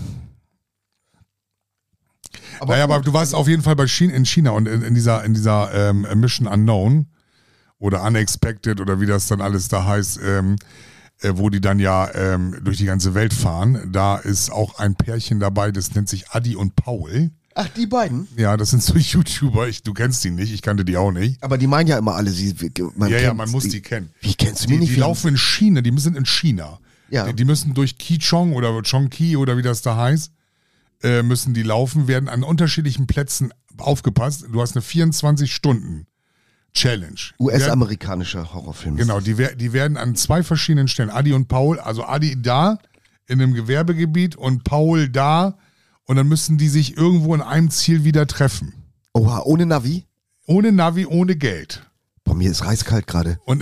Aber du warst auf jeden Fall in China und in dieser Mission Unknown oder Unexpected oder wie das dann alles da heißt, wo die dann ja durch die ganze Welt fahren. Da ist auch ein Pärchen dabei, das nennt sich Adi und Paul. Ach, die beiden? Ja, das sind so YouTuber. Du kennst die nicht, ich kannte die auch nicht. Aber die meinen ja immer alle, Man muss die kennen. Wie kennst du die nicht? Die laufen in China, die sind in China. Ja. Die müssen durch Qichong oder Chongqi oder wie das da heißt, müssen die laufen, werden an unterschiedlichen Plätzen aufgepasst. Du hast eine 24-Stunden-Challenge. US-amerikanischer Horrorfilm. Genau, die werden an 2 verschiedenen Stellen, Adi und Paul, also Adi da in einem Gewerbegebiet und Paul da und dann müssen die sich irgendwo in einem Ziel wieder treffen. Oha, ohne Navi? Ohne Navi, ohne Geld. Bei mir ist reiskalt gerade. Und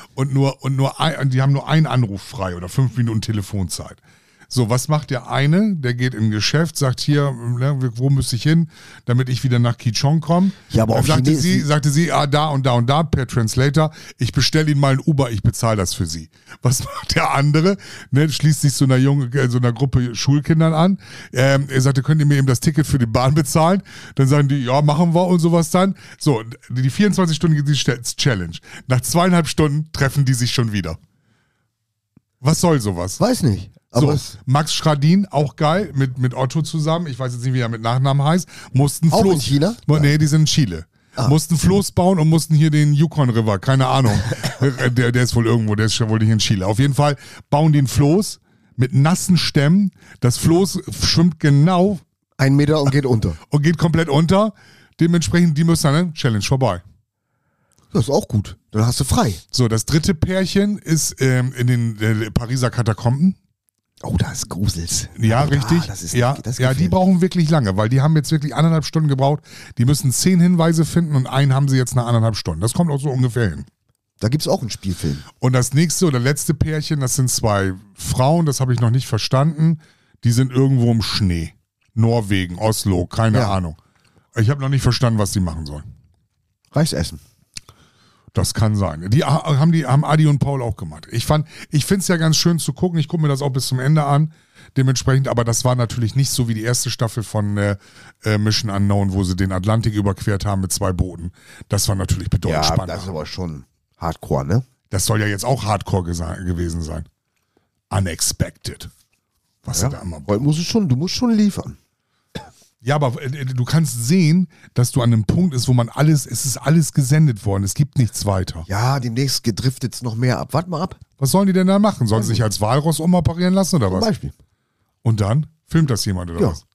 die haben nur einen Anruf frei oder 5 Minuten Telefonzeit. So, was macht der eine? Der geht in ein Geschäft, sagt hier, wo müsste ich hin, damit ich wieder nach Qichong komme. Ja, aber auf sagte sie, da und da und da per Translator, ich bestelle Ihnen mal ein Uber, ich bezahle das für Sie. Was macht der andere? Schließt sich so einer Gruppe Schulkindern an. Er sagte, könnt ihr mir eben das Ticket für die Bahn bezahlen? Dann sagen die, ja, machen wir und sowas dann. So, die 24 Stunden Challenge. Nach 2,5 Stunden treffen die sich schon wieder. Was soll sowas? Weiß nicht. Aber so, Max Schradin, auch geil, mit Otto zusammen, ich weiß jetzt nicht, wie er mit Nachnamen heißt, mussten auch in China? Nee, die sind in Chile. Mussten Floß bauen und mussten hier den Yukon River, keine Ahnung. der ist wohl irgendwo, der ist wohl nicht in Chile. Auf jeden Fall bauen den Floß mit nassen Stämmen. Das Floß schwimmt genau 1 Meter und geht unter. Und geht komplett unter. Dementsprechend, die müssen dann, Challenge vorbei. Das ist auch gut. Dann hast du frei. So, das dritte Pärchen ist in den Pariser Katakomben. Oh, da ist Grusels. Ja, richtig. Die brauchen wirklich lange, weil die haben jetzt wirklich 1,5 Stunden gebraucht. Die müssen 10 Hinweise finden und einen haben sie jetzt nach 1,5 Stunden. Das kommt auch so ungefähr hin. Da gibt es auch einen Spielfilm. Und das nächste oder letzte Pärchen, das sind 2 Frauen, das habe ich noch nicht verstanden. Die sind irgendwo im Schnee. Norwegen, Oslo, keine Ahnung. Ich habe noch nicht verstanden, was die machen sollen. Reisessen. Das kann sein. Die haben Adi und Paul auch gemacht. Ich finde es ja ganz schön zu gucken. Ich gucke mir das auch bis zum Ende an. Dementsprechend, aber das war natürlich nicht so wie die erste Staffel von Mission Unknown, wo sie den Atlantik überquert haben mit 2 Booten. Das war natürlich bedeutend spannender. Das ist aber schon Hardcore, ne? Das soll ja jetzt auch Hardcore gewesen sein. Unexpected. Was da immer. Du musst schon liefern. Ja, aber du kannst sehen, dass du an einem Punkt ist, wo es ist alles gesendet worden. Es gibt nichts weiter. Ja, demnächst driftet es noch mehr ab. Warte mal ab. Was sollen die denn da machen? Sollen sie sich als Walross umoperieren lassen oder was? Zum Beispiel. Und dann? Filmt das jemand oder was?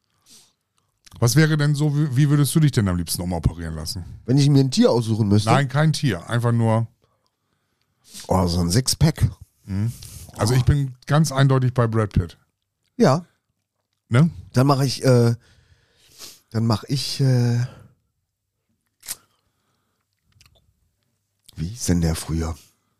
Was wäre denn so, wie würdest du dich denn am liebsten umoperieren lassen? Wenn ich mir ein Tier aussuchen müsste? Nein, kein Tier. Einfach nur... Oh, so ein 6-Pack. Also ich bin ganz eindeutig bei Brad Pitt. Ja. Ne? Dann mache ich, wie hieß denn der früher?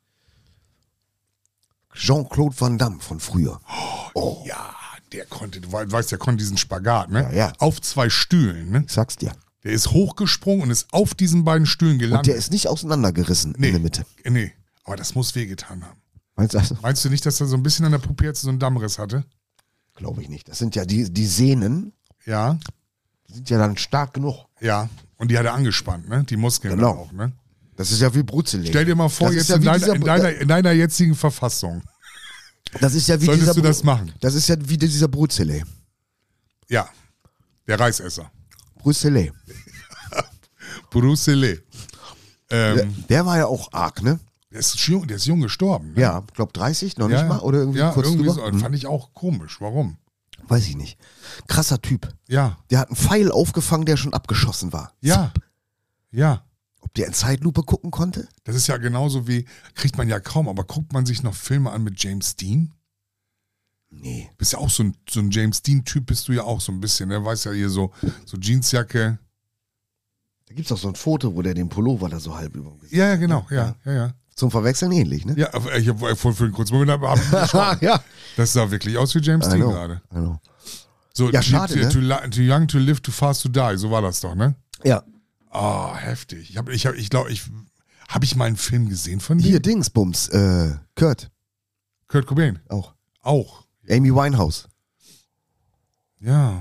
Jean-Claude Van Damme von früher. Oh. Ja, der konnte diesen Spagat, ne? Ja. Auf 2 Stühlen, ne? Ich sag's dir. Der ist hochgesprungen und ist auf diesen beiden Stühlen gelandet. Und der ist nicht auseinandergerissen in der Mitte. Nee, aber das muss wehgetan haben. Meinst du nicht, dass er so ein bisschen an der Puperze so einen Dammriss hatte? Glaube ich nicht. Das sind ja die Sehnen. Ja. Die sind ja dann stark genug. Ja. Und die hat er angespannt, ne? Die Muskeln genau. Dann auch, ne? Das ist ja wie Brutzelegen. Stell dir mal vor, jetzt in deiner jetzigen Verfassung. Das ist ja wie Solltest du das machen? Das ist ja wie dieser Brutzelé. Ja. Der Reisesser. Brutzelé. Brutzelé. Der war ja auch arg, ne? Der ist jung gestorben. Ne? Ja, ich glaube 30, noch nicht mal. Oder irgendwie kurz irgendwie drüber. so. Fand ich auch komisch. Warum? Weiß ich nicht. Krasser Typ. Ja. Der hat einen Pfeil aufgefangen, der schon abgeschossen war. Ja. Ja. Ob der in Zeitlupe gucken konnte? Das ist ja genauso wie, kriegt man ja kaum, aber guckt man sich noch Filme an mit James Dean? Nee. Bist ja auch so ein James Dean-Typ, bist du ja auch so ein bisschen. Der weiß ja hier so Jeansjacke. Da gibt es auch so ein Foto, wo der den Pullover da so halb über dem Gesicht. Ja, genau. Ja. Zum Verwechseln ähnlich, ne? Ja, ich habe für einen kurzen Moment hab ich geschaut. Ja. Das sah wirklich aus wie James Dean gerade. I know. So, Ja, schade, ne? Too young to live, too fast to die. So war das doch, ne? Ja. Ah, heftig. Ich glaube, habe ich mal einen Film gesehen von Hier, dem? Dingsbums, Kurt. Kurt Cobain. Auch. Amy Winehouse. Ja.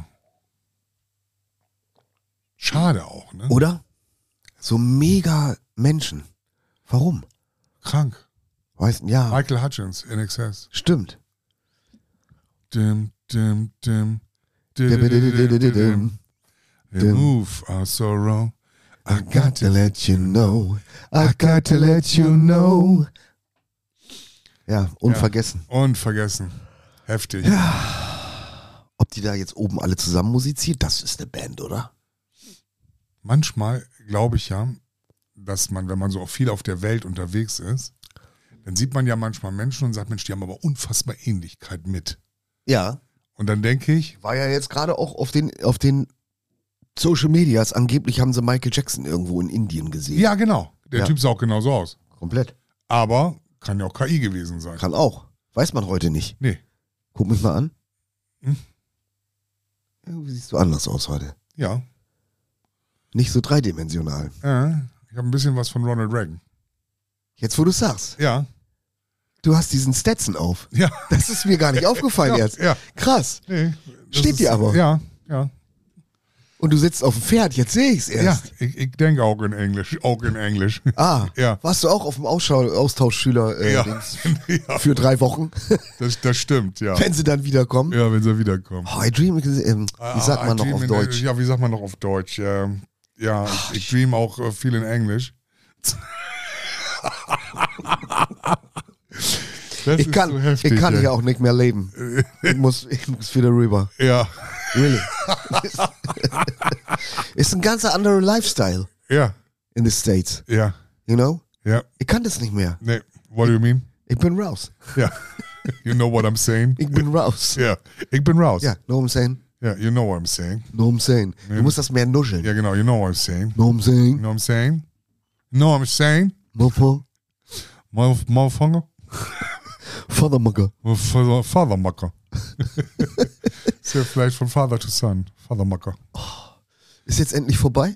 Schade auch, ne? Oder? So mega Menschen. Warum? Krank. Weißt du, ja. Michael Hutchins, in Excess. Stimmt. Dim, dim, dim. Dim. The move are so wrong. I got to let you know. I got to let you know. Ja, unvergessen. Unvergessen. Heftig. Ob die da jetzt oben alle zusammen musiziert, das ist eine Band, oder? Manchmal glaube ich ja, dass man, wenn man so viel auf der Welt unterwegs ist, dann sieht man ja manchmal Menschen und sagt, Mensch, die haben aber unfassbar Ähnlichkeit mit. Ja. Und dann denke ich, War ja jetzt gerade auch auf den Social Medias, angeblich haben sie Michael Jackson irgendwo in Indien gesehen. ja genau, der Ja. Typ sah auch genauso aus. Komplett. Aber kann ja auch KI gewesen sein. Kann auch. Weiß man heute nicht. Nee. Guck mich mal an. Hm? Irgendwie siehst du anders aus heute. Ja. Nicht so dreidimensional. Ich habe ein bisschen was von Ronald Reagan. Jetzt, wo du sagst, Ja. du hast diesen Stetson auf. Ja. Das ist mir gar nicht aufgefallen Ja, jetzt. ja. Krass. Nee, das Steht dir aber. Ja, ja. Und du sitzt auf dem Pferd, jetzt sehe ich es Ja, erst. ich denke auch in Englisch. Auch in Englisch. Ah, Ja. warst du auch auf dem Austauschschüler Ja. Dings Ja, für 3 Wochen, das stimmt, ja. wenn sie dann wiederkommen? Ja, wenn sie wiederkommen. Oh, I dream, wie sagt man noch auf Deutsch? Ja, wie sagt man noch auf Deutsch? Ja, ich dream auch viel in Englisch. Das Ich ist kann, so heftig, ich kann ey. hier auch nicht mehr leben. Ich muss wieder rüber. Ja, Really. Ist ein ganz anderer Lifestyle ja, in the States. ja, You know? ja. Ich kann das nicht mehr. Nee, what do you mean? Ich bin raus. Ja, you know what I'm saying? Ich bin raus. Ja, ich bin raus. Ja, know what I'm saying? Ja, you know what I'm saying. Know what I'm saying? Du musst das mehr nuscheln. Ja, genau, you know what I'm saying. Know what I'm You saying? know what I'm saying? You know what I'm saying? Motherfucker. Motherfucker? Fathermucker. Fathermucker. Ist ja vielleicht von Father to Son. Fathermucker. Ist jetzt endlich vorbei?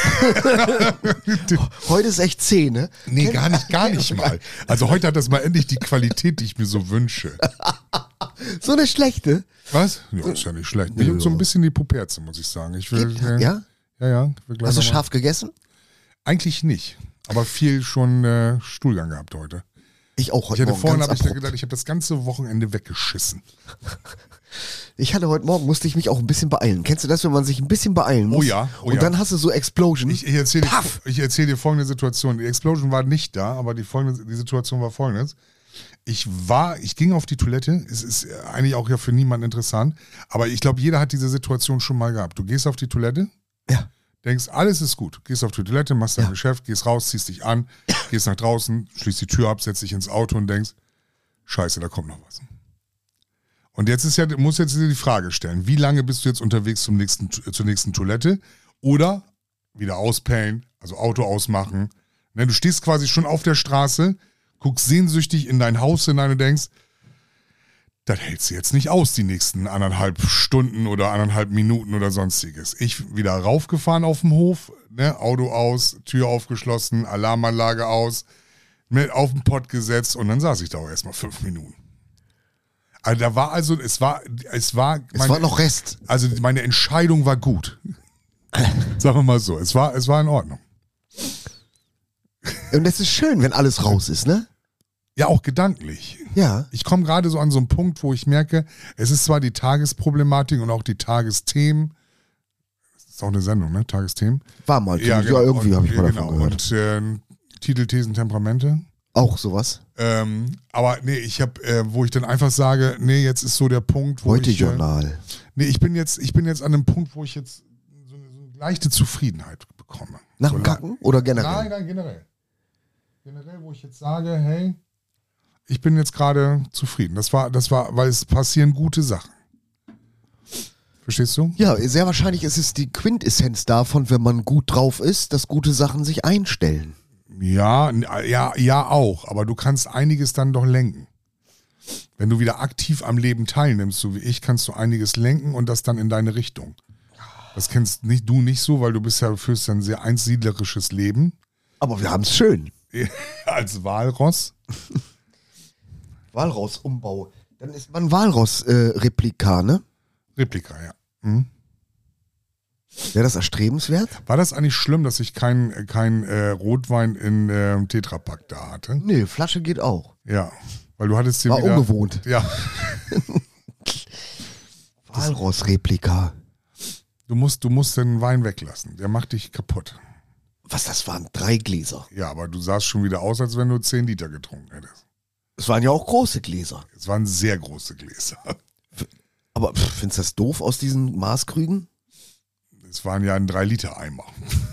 Heute ist echt 10, ne? Nee, gar nicht mal. Also heute hat das mal endlich die Qualität, die ich mir so wünsche. So eine schlechte. Was? Ja, ist ja nicht schlecht. Mir juckt so ein bisschen die Puperze, muss ich sagen. Ich will, Ja? Ja. Ich will gleich Hast du noch mal- scharf gegessen? Eigentlich nicht. Aber viel schon Stuhlgang gehabt heute. Ich auch Ich heute hatte Morgen. vorhin, Ganz habe ich da abrupt. gedacht, ich habe das ganze Wochenende weggeschissen. Ich hatte heute Morgen, musste ich mich auch ein bisschen beeilen. Kennst du das, wenn man sich ein bisschen beeilen muss? Oh ja, oh Und ja. dann hast du so Explosion. Ich erzähle dir folgende Situation. Die Explosion war nicht da, aber die Situation war folgendes. Ich ging auf die Toilette. Es ist eigentlich auch ja für niemanden interessant. Aber ich glaube, jeder hat diese Situation schon mal gehabt. Du gehst auf die Toilette, Ja. denkst, alles ist gut. Gehst auf die Toilette, machst dein Ja. Geschäft, gehst raus, ziehst dich an, gehst nach draußen, schließt die Tür ab, setzt dich ins Auto und denkst, scheiße, da kommt noch was. Und jetzt musst du jetzt dir die Frage stellen, wie lange bist du jetzt unterwegs zur nächsten Toilette? Oder wieder auspellen, also Auto ausmachen. Ne, du stehst quasi schon auf der Straße, guckst sehnsüchtig in dein Haus hinein und denkst, das hältst du jetzt nicht aus, die nächsten 1,5 Stunden oder 1,5 Minuten oder sonstiges. Ich wieder raufgefahren auf dem Hof, ne, Auto aus, Tür aufgeschlossen, Alarmanlage aus, auf den Pott gesetzt und dann saß ich da auch erstmal 5 Minuten. Also es war noch Rest. Also meine Entscheidung war gut. Sagen wir mal so, es war in Ordnung. Und es ist schön, wenn alles raus ist, ne? Ja, auch gedanklich. Ja. Ich komme gerade so an so einen Punkt, wo ich merke, es ist zwar die Tagesproblematik und auch die Tagesthemen. Das ist auch eine Sendung, ne? Tagesthemen. War mal. Ja, Ja, irgendwie habe ich mal davon gehört. Und Titel, Thesen, Temperamente. Auch sowas. Aber nee, wo ich dann einfach sage, nee, jetzt ist so der Punkt, wo Heute-Journal. Nee, ich bin jetzt an einem Punkt, wo ich jetzt so eine leichte Zufriedenheit bekomme. Nach so dem Kacken oder generell? Nein, generell. Generell, wo ich jetzt sage, hey, ich bin jetzt gerade zufrieden. Das war, weil es passieren gute Sachen. Verstehst du? Ja, sehr wahrscheinlich ist es die Quintessenz davon, wenn man gut drauf ist, dass gute Sachen sich einstellen. Ja, auch. Aber du kannst einiges dann doch lenken. Wenn du wieder aktiv am Leben teilnimmst, so wie ich, kannst du einiges lenken und das dann in deine Richtung. Das kennst du nicht so, weil du führst ja ein sehr einsiedlerisches Leben. Aber wir haben es schön. Als Walross. Walross-Umbau. Dann ist man Walross-Replika, ne? Replika, ja. Mhm. Wäre das erstrebenswert? War das eigentlich schlimm, dass ich kein Rotwein in Tetrapack da hatte? Nee, Flasche geht auch. Ja, weil du hattest hier War wieder... ungewohnt. Ja. Walross-Replika. Du musst den Wein weglassen. Der macht dich kaputt. Was, das waren 3 Gläser? Ja, aber du sahst schon wieder aus, als wenn du 10 Liter getrunken hättest. Es waren ja auch große Gläser. Es waren sehr große Gläser. Aber findest du das doof aus diesen Maßkrügen? Es waren ja ein 3-Liter-Eimer.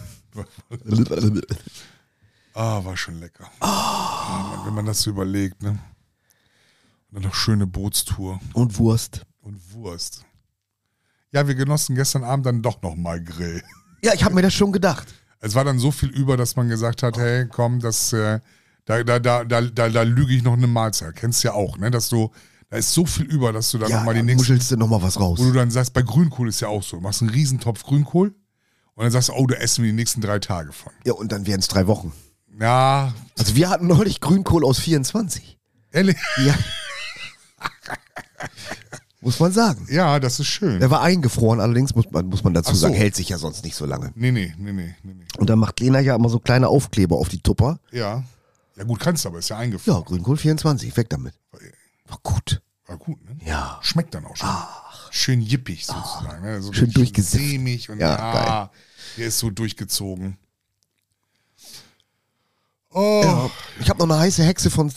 War schon lecker. Mann, wenn man das so überlegt, ne? Und dann noch schöne Bootstour. Und Wurst. Und Wurst. Ja, wir genossen gestern Abend dann doch nochmal Grill. Ja, ich habe mir das schon gedacht. Es war dann so viel über, dass man gesagt hat, hey, komm, da lüge ich noch eine Mahlzeit. Kennst du ja auch, ne? Da ist so viel über, dass du dann nochmal die nächste... muschelst du nochmal was raus. Wo du dann sagst, bei Grünkohl ist ja auch so. Du machst einen Riesentopf Grünkohl und dann sagst du, da essen wir die nächsten 3 Tage von. Ja, und dann wären es 3 Wochen. Ja. Also wir hatten neulich Grünkohl aus 24. Ehrlich? Ja. Muss man sagen. Ja, das ist schön. Der war eingefroren, allerdings muss man dazu Ach so. sagen, hält sich ja sonst nicht so lange. Nee. Und dann macht Lena ja immer so kleine Aufkleber auf die Tupper. Ja. Ja gut, kannst du, aber ist ja eingefroren. Ja, Grünkohl 24, weg damit. War gut. War gut, ne? Ja. Schmeckt dann auch schon. Schön jippig sozusagen. Ne? So schön durchgesifft. Sämig und Ja, der ist so durchgezogen. Oh. Ja, ich habe noch eine heiße Hexe von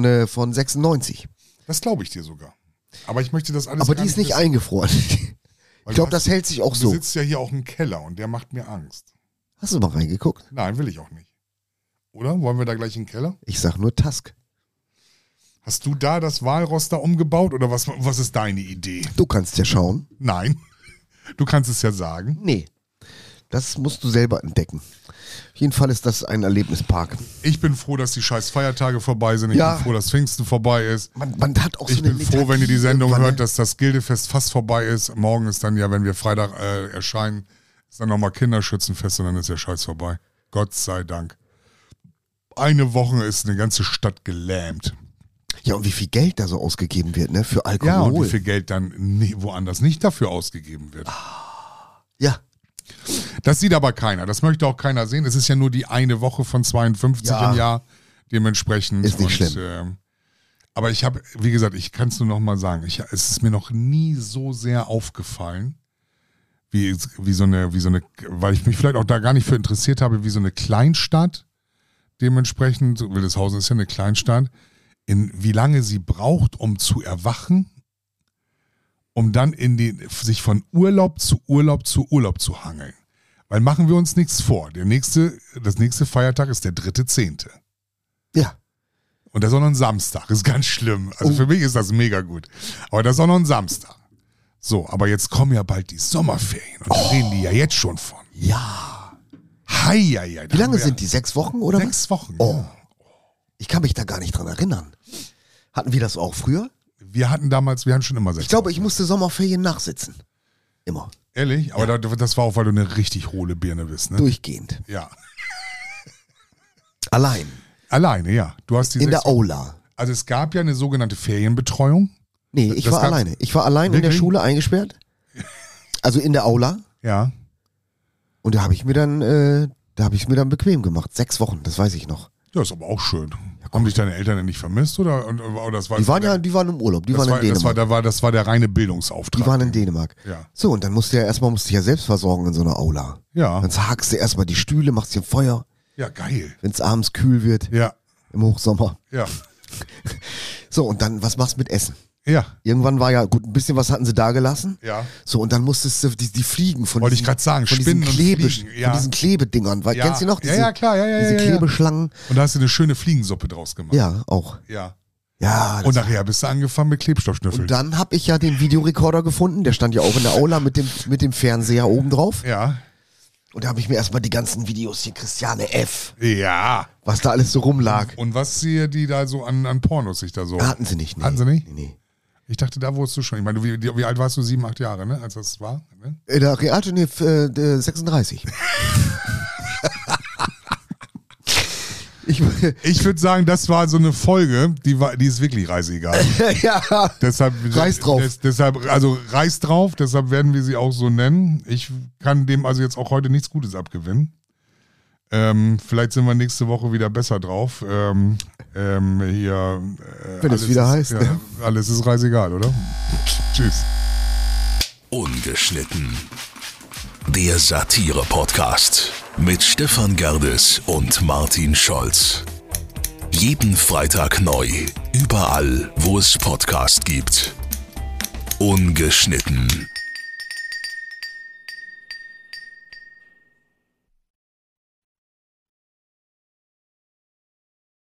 96. Das glaube ich dir sogar. Aber ich möchte das alles Aber gar die ist nicht wissen. eingefroren. Weil Ich glaube, das hält sich auch Du so. sitzt ja hier auch im Keller und der macht mir Angst. Hast du mal reingeguckt? Nein, will ich auch nicht. Oder? Wollen wir da gleich in den Keller? Ich sag nur Tusk. Hast du da das Walross da umgebaut oder was ist deine Idee? Du kannst ja schauen. Nein. Du kannst es ja sagen. Nee. Das musst du selber entdecken. Auf jeden Fall ist das ein Erlebnispark. Ich bin froh, dass die scheiß Feiertage vorbei sind. Ich Ja. bin froh, dass Pfingsten vorbei ist. Man hat auch so Ich eine bin froh, wenn ihr die Sendung irgendwann, hört, dass das Gildefest fast vorbei ist. Morgen ist dann ja, wenn wir Freitag erscheinen, ist dann nochmal Kinderschützenfest und dann ist der Scheiß vorbei. Gott sei Dank. Eine Woche ist eine ganze Stadt gelähmt. Ja, und wie viel Geld da so ausgegeben wird, ne? Für Alkohol. Ja, und wie viel Geld dann woanders nicht dafür ausgegeben wird. Ja. Das sieht aber keiner. Das möchte auch keiner sehen. Es ist ja nur die eine Woche von 52 Ja. im Jahr. Dementsprechend. Ist nicht schlimm. Aber ich habe, wie gesagt, ich kann es nur noch mal sagen, es ist mir noch nie so sehr aufgefallen, wie so eine, weil ich mich vielleicht auch da gar nicht für interessiert habe, wie so eine Kleinstadt. Dementsprechend, Wildeshausen ist ja eine Kleinstadt, wie lange sie braucht, um zu erwachen, um dann sich von Urlaub zu Urlaub zu Urlaub zu hangeln. Weil machen wir uns nichts vor. Das nächste Feiertag ist der 3.10. Ja. Und das ist auch noch ein Samstag. Das ist ganz schlimm. Also für mich ist das mega gut. Aber das ist auch noch ein Samstag. So, aber jetzt kommen ja bald die Sommerferien. Und da reden die ja jetzt schon von. Ja. Hei. Wie lange sind die? 6 Wochen oder was? 6 Wochen. Oh. Ja. Ich kann mich da gar nicht dran erinnern. Hatten wir das auch früher? Wir hatten schon immer 6 Ich glaube, Wochen. ich musste Sommerferien nachsitzen. Immer. Ehrlich? Aber das war auch, weil du eine richtig hohle Birne bist, ne? Durchgehend. Ja. Allein. Alleine, ja. Du hast die In 6 der Aula. Also es gab ja eine sogenannte Ferienbetreuung. Nee, ich Das war gab's- alleine. Ich war allein in der Wirklich? Schule eingesperrt. Also in der Aula. Ja. Und da habe ich mir dann bequem gemacht. 6 Wochen, das weiß ich noch. Ja, ist aber auch schön. Haben dich deine Eltern denn nicht vermisst? Oder das war Die waren im Urlaub, die waren in Dänemark. das war der reine Bildungsauftrag. Die waren in Dänemark. Ja. So, und dann musste ich ja selbst versorgen in so einer Aula. Ja. Dann hakst du erstmal die Stühle, machst dir Feuer, Ja, geil. wenn es abends kühl wird, Ja. im Hochsommer. Ja. So, und dann, was machst du mit Essen? Ja. Irgendwann war ja, gut, ein bisschen was hatten sie da gelassen. Ja. So, und dann musstest du die Fliegen von Wollte ich diesen- gerade sagen, von diesen Spinnen und Klebe, Fliegen. Ja. von diesen Klebedingern. Weil, Ja. Kennst du noch? Ja, klar. Diese Ja. Klebeschlangen. Und da hast du eine schöne Fliegensuppe draus gemacht. Ja, auch. Ja. Ja, das Und nachher bist du angefangen mit Klebstoffschnüffeln. Und dann habe ich ja den Videorekorder gefunden, der stand ja auch in der Aula mit dem Fernseher oben drauf. Ja. Und da habe ich mir erstmal die ganzen Videos hier, Christiane F., Ja. was da alles so rumlag. Und was hier die da so an Pornos sich da so... Hatten sie nicht, nee. Hatten sie nicht? Nee. Ich dachte, da wurdest du schon. Ich meine, wie alt warst du? 7, 8 Jahre, ne? Als das war? Ne? Der Realschule, nee, 36. Ich würde sagen, das war so eine Folge, die ist wirklich reisegal. Ja, Deshalb, Reiß drauf. Also reiß drauf, deshalb werden wir sie auch so nennen. Ich kann dem also jetzt auch heute nichts Gutes abgewinnen. Vielleicht sind wir nächste Woche wieder besser drauf. Wenn es wieder heißt. Ja, alles ist reisegal, oder? Tschüss. Ungeschnitten. Der Satire-Podcast mit Stefan Gerdes und Martin Scholz. Jeden Freitag neu, überall, wo es Podcasts gibt. Ungeschnitten.